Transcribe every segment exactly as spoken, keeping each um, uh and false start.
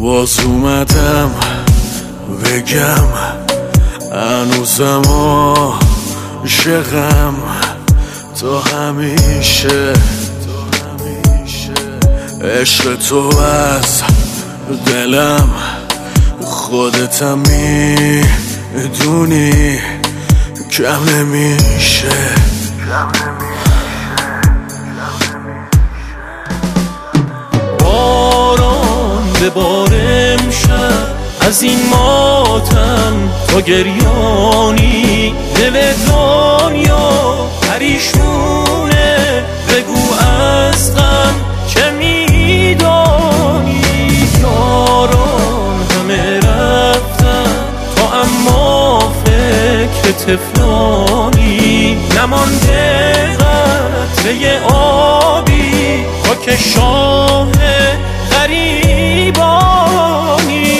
باز اومدم بگم هنوزم عاشقم تو همیشه عشق تو از دلم خودتم میدونی کم نمیشه. باران به بار امشب از این ماتم تا گریانی، دل دنیا پریشونه بگو از غم چه میدانی. یاران همه رفتن تا اما فکر تفلانی، نمانده قطره آبی تا که شاه غریبانی.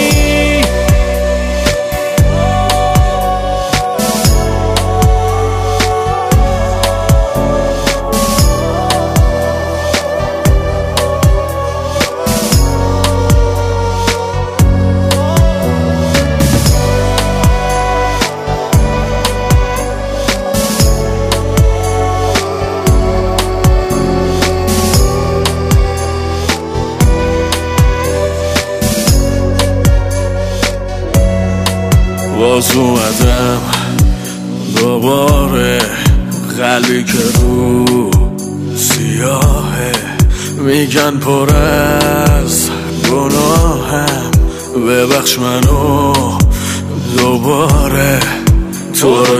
باز اومدم دوباره، قلبی که رو سیاهه میگن پر از گناهم، ببخش منو دوباره. تو رو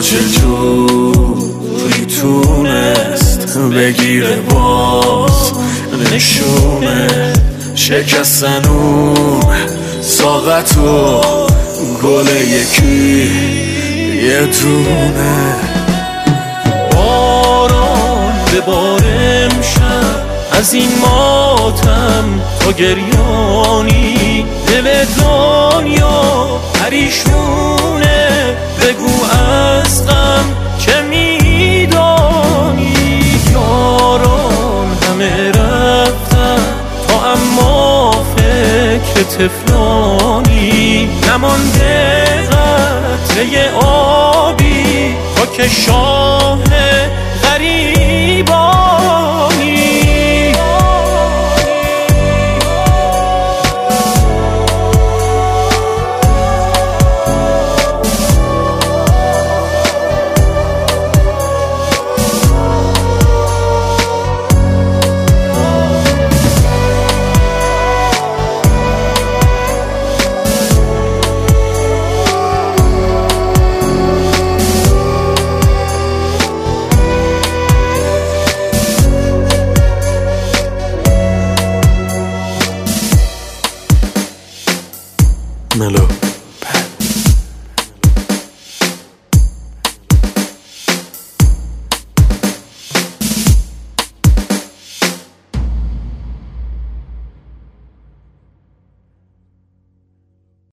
چجوری تونست بگیره باز نشونه شکستن اون ساقتو گل یکی یه دونه. باران به بار امشب از این ماتم تا گریانی، دل دنیا پریشونه بگو از غم چه میدانی. یاران همه رفتن تا اما فکر تفلانی، نمانده قطره آبی تا که شاه